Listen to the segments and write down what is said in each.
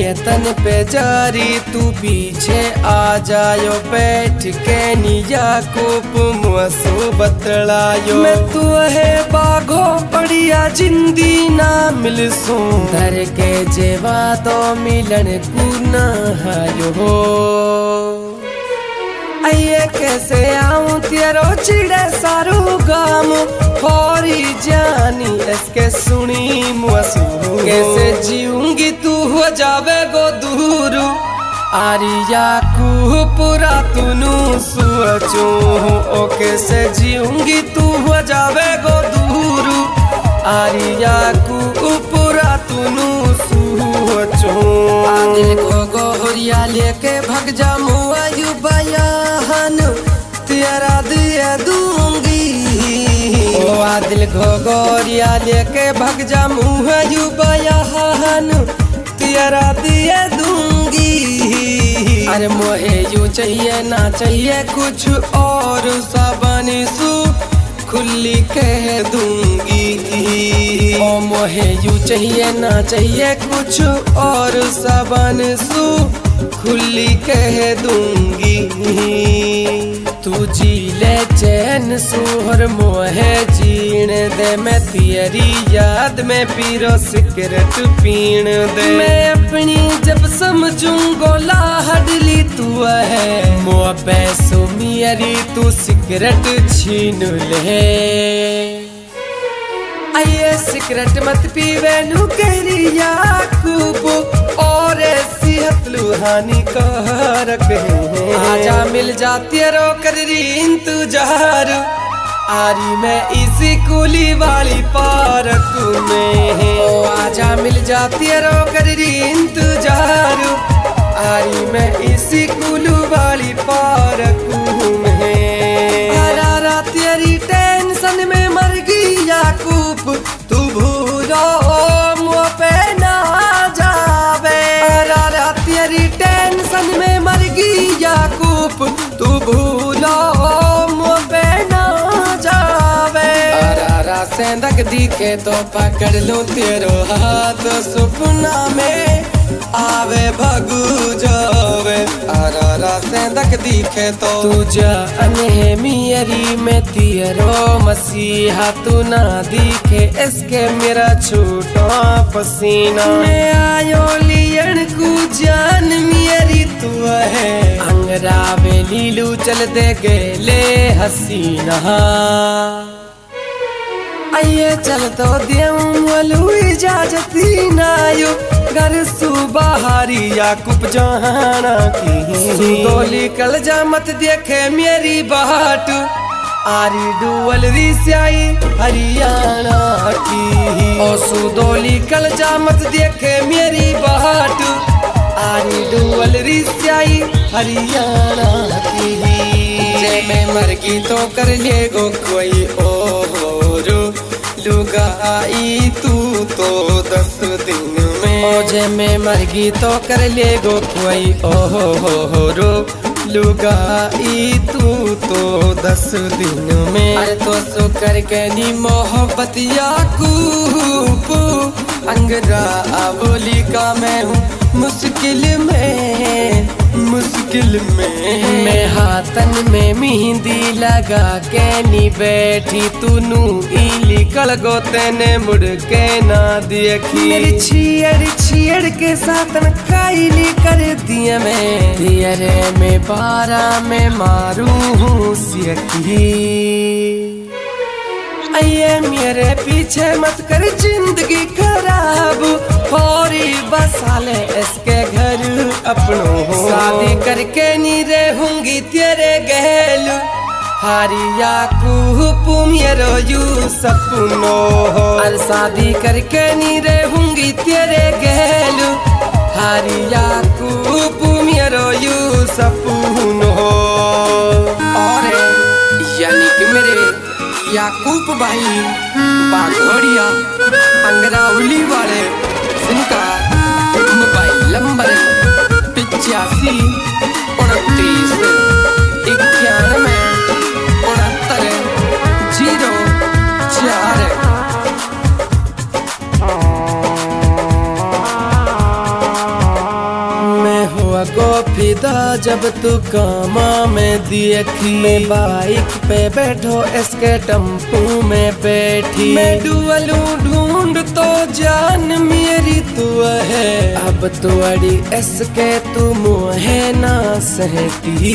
तन पे जारी तू पीछे आ जायो बैठ के निया कोप मुसो बतलायो मैं तू है बाघो बढ़िया जिंदी ना मिल सो धर के जेवा तो मिलन को ना हायो हो आइए कैसे आऊं तेरो चिड़े सारू गाम होरी जानी इसके सुनी मुसू कैसे जीऊंगी तू हो जावे गो दूर आरिया को पूरा तुनु सोचो ओ कैसे जीऊंगी तू हो जावे गो दूर आरिया को पूरा तुनु सोचो दिल को गोरिया लेके भग जा मुआयु बयान तेरा दिया दूंगी ओ दिल को गोरिया लेके भग जा मुआयु बयान तेरा दिया दूंगी अरे मोहे यू चाहिए ना चाहिए कुछ और सबनी सू खुली कह दूंगी ओ मोहे यू चाहिए ना चाहिए कुछ और सबन सू खुली कह दूंगी तू जी ले चैन सुहर मोहे जीण दे मैं तेरी याद में पीरो सिगरेट पीण दे मैं अपनी जब समझूंगो लाडली तू है मो पैसों मेरी तू सिगरेट छीन ले आइए सिगरेट मत पीवे नु कहरी याकूब और सेहत लुहानी कारक है आजा मिल जाती रो करी इंतजार आरी मैं इसी कुली वाली पार्क में ओ आजा मिल जाती रो करी इंतजार आरी मैं इसी कुलू वाली पार्क में आरा तेरी टेंशन में मर गई याकूब तू भूलो मुँह पे ना जावे आरा तेरी टेंशन में मर गई याकूब तू भूलो मुँह पे ना जावे आरा सेंधक दिखे तो पकड़ लूं तेरो हाथ सपना में आवे भगू जावे आरा सेंधक दिखे तो तू जान है मेरी में तेरो मसीहा तू ना दिखे इसके मेरा छूटा पसीना मैं आयो लियन को जान मेरी तू है अंगरा वे लीलू चल दे गेले हसीना आइए चल तो देऊं इजाजत नायो घर सुबहारी याकूब जाना की डोली कल जा मत देखे मेरी बाट आरी डुअल रिसाई हरियाणा की ओ सुदोली कल जा मत देखे मेरी बाट आरी डुअल रिसाई हरियाणा की जे मैं मर गई तो कर ले गो कोई और लुगाई तू तो 10 दिन में ओजे में मर गई तो कर ले गो कोई रो लुगाई तू तो 10 दिन में अरे तो सो करके नी मोहब्बत याकूब अंगरा बोली का मैं हूँ मुश्किल में मैं हाथन में मेहंदी लगा के नी बैठी तूनू निकल गो तेने मुड़ के ना देखी मेरी छियड़ के साथ काईली कर दिया मैं दियरे में पारा में मारू हूँ सियकी आइए मेरे पीछे मत कर जिंदगी खराब होरी बसाले इसके घर अपनों शादी करके नहीं रहूंगी तेरे गहल हारी याकूब मेरो यू सपनो और शादी करके नहीं रहूंगी तेरे गहल हारी याकूब मेरो यू सपनो और यानी कि मेरे याकूब भाई बागोड़िया अंगरावली वाले जिनका मोबाइल नंबर 85 29 91 69 04 दा जब तू कामा में देखी। मैं बाइक पे बैठो इसके टम्पू में बैठी। मैं डुअलू ढूंढ तो जान मेरी तू है। अब तो अड़ी इसके तू मुहे ना सहती।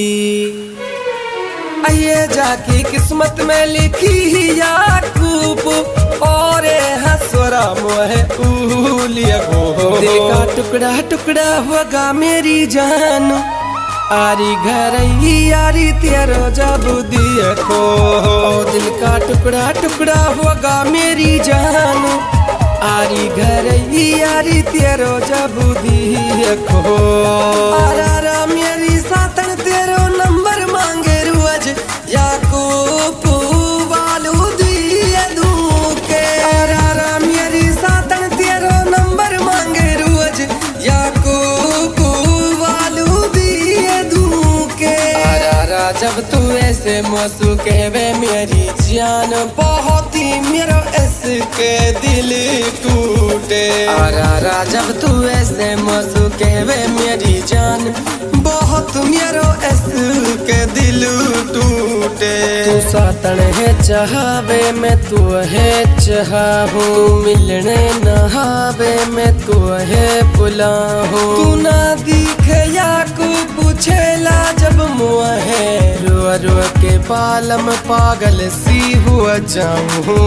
ये जाकी किस्मत में लिखी याकूब और हसरा मोहे उलिया गो। दिल का टुकड़ा टुकड़ा होगा मेरी जान। आरी घर यारी तेरो जब दिए को। दिल का टुकड़ा टुकड़ा होगा मेरी जान। आरी घर यारी तेरो जब दिए को। आरा मेरी सातन तेरो नंबर मांगे रोज याकूब वालू दिए दूके। आरा मेरी सातन तेरो नंबर मांगे रोज याकूब वालू दिए दूके। आरा जब तू ऐसे मौसू कहवे मेरी जान बहुत ही मेरा इसके दिल टूटे। आरा जब तू ऐसे मौसू कहवे मेरी जान बहुत मेरो इसके दिल टूटे। तू सातन है चाहवे मैं तू है चाहूँ। मिलने नहावे मैं तू है बुलाहूँ। तू ना दिखे याकू पूछेला जब मुआ है। रुआ रुआ के पालम पागल सी हुआ जाऊँ।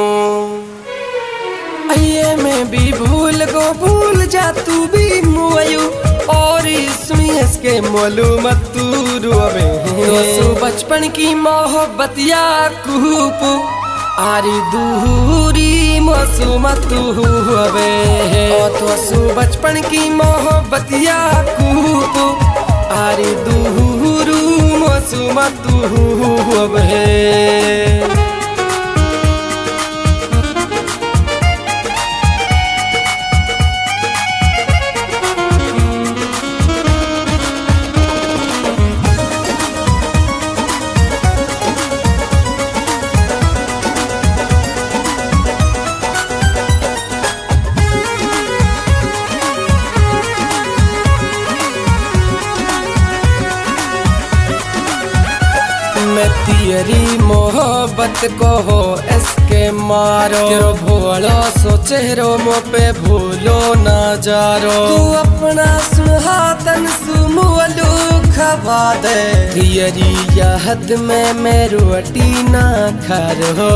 ये मैं भी भूल गो भूल जा तू भी मुआयू। और सुनी इसके मालूमत तू रुआवे। दोस्तों बचपन की मोहब्बत याकूब आरी दूरी मासूमत तू हुए। दोस्तों बचपन की मोहब्बत याकूब आरी दूरू मासूमत तू हुए। मैं तेरी मोहब्बत को हो इसके मारो। तेरो भोलो सो चेहरो मो पे भूलो ना जारो। तू अपना सुहातन सुमोलू खवा दे। तेरी याद में मैं रोटी ना खारो।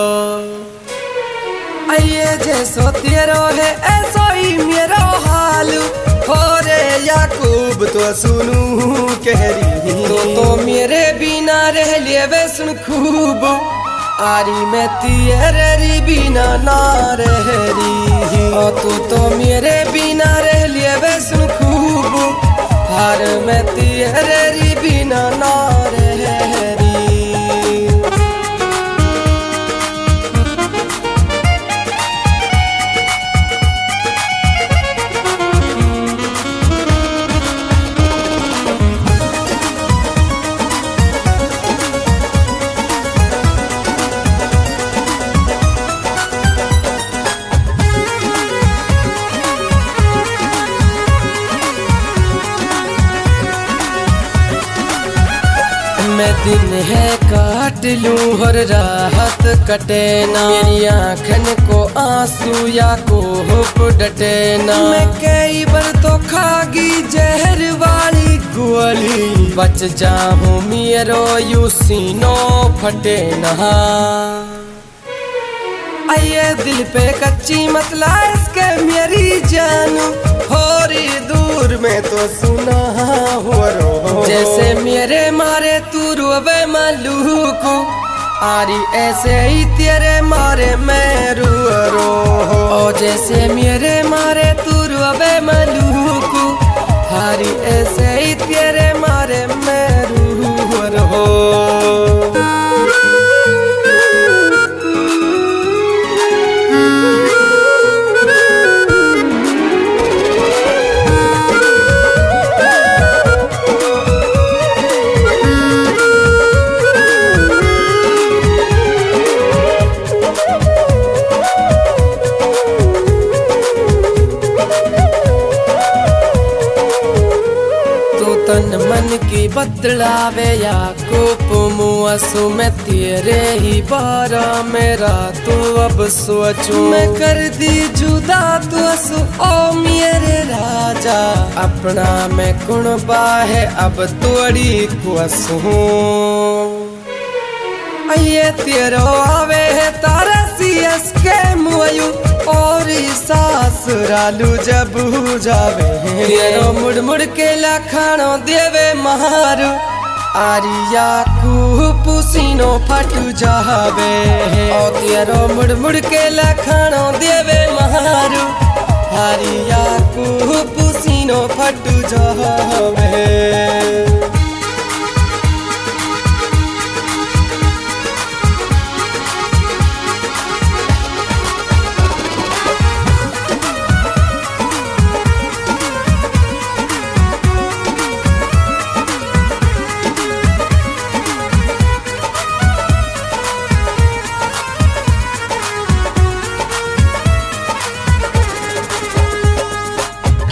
ये जैसो तेरो है ऐसो ही मेरो हाल हो रे याकूब। तो सुनू कह रही तो मेरे बिना रह लिए वे सुन खूब। आरी मैं तेरे बिना ना रह रही। तो मेरे बिना रह लिए वे सुन खूब। हार मैं तेरे बिना ना रह रही। मैं दिन है काट लूं और राहत कटे ना। मेरी आँखन को आंसू या को हुप डटे ना। मैं कई बार तो खागी जहर वाली गोली। बच जाऊं मेरो यू सीनो फटे ना। आइए दिल पे कच्ची मतला इसके मेरी जान। हो रही दूर में तो सुना हुआ रो। जैसे मेरे मारे तू रोवे मालूक। आरी ऐसे ही तेरे मारे मैं रो। जैसे मेरे मारे तू रोवे मालूक। हारी ऐसे ही तेरे मारे मैं रो। बतलावे याकूब मुआसू में तेरे ही बारा मेरा तो अब सोचूं मैं कर दी जुदा तो असु ओ मेरे राजा अपना मैं कुणबा है अब तोड़ी कुसू ये तेरो आवे है तारा सीएस के मुयू और सासुरालू जब जावे तेरो मुड़ मुड़ के लखानो देवे मारू आरिया को पुसीनो फटू जावे ओ तेरो मुड़ मुड़ के लखानो देवे मारू आरिया को पुसीनो फटू जावे।